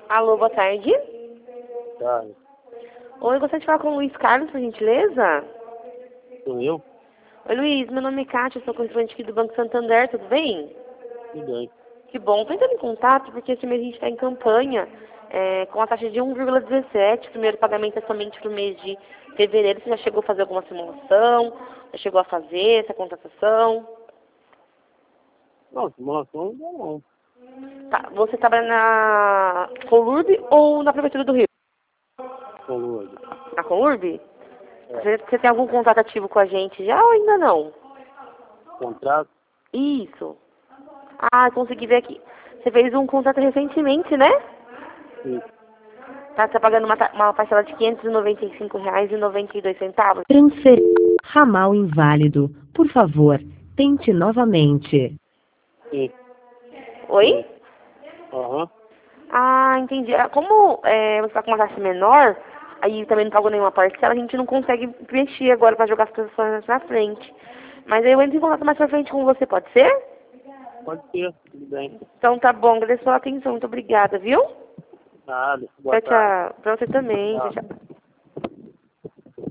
Alô, boa tarde. Tá, Oi, eu gostaria de falar com o Luiz Carlos, por gentileza. sou eu? Oi, Luiz, meu nome é Kátia, sou correspondente aqui do Banco Santander, tudo bem? Tudo bem. Que bom. Tô entrando em contato porque esse mês a gente está em campanha com a taxa de 1,17. O primeiro pagamento é somente para o mês de fevereiro. Você já chegou a fazer alguma simulação? Já chegou a fazer essa contratação? Não, simulação ainda não. Tá. Você trabalha na Colurb ou na Prefeitura do Rio? Falou. Na Colurb? É, Você tem algum contato ativo com a gente já ou ainda não? contrato? Isso. Ah, consegui ver aqui. Você fez um contrato recentemente, né? Sim. Tá pagando uma parcela de R$ 595,92. Transfer. Ramal inválido. Por favor, tente novamente. Sim. Oi? Aham. Ah, entendi. Como você está com uma taxa menor, aí também não pagou nenhuma parcela, a gente não consegue mexer agora para jogar as pessoas pra frente. Mas aí eu entro em contato mais pra frente com você, pode ser? Pode ser, tudo bem. Então tá bom, agradeço a sua atenção, muito obrigada, viu? Nada. Boa Tchau, tarde. tchau. Pra você também, tchau, Tchau. tchau.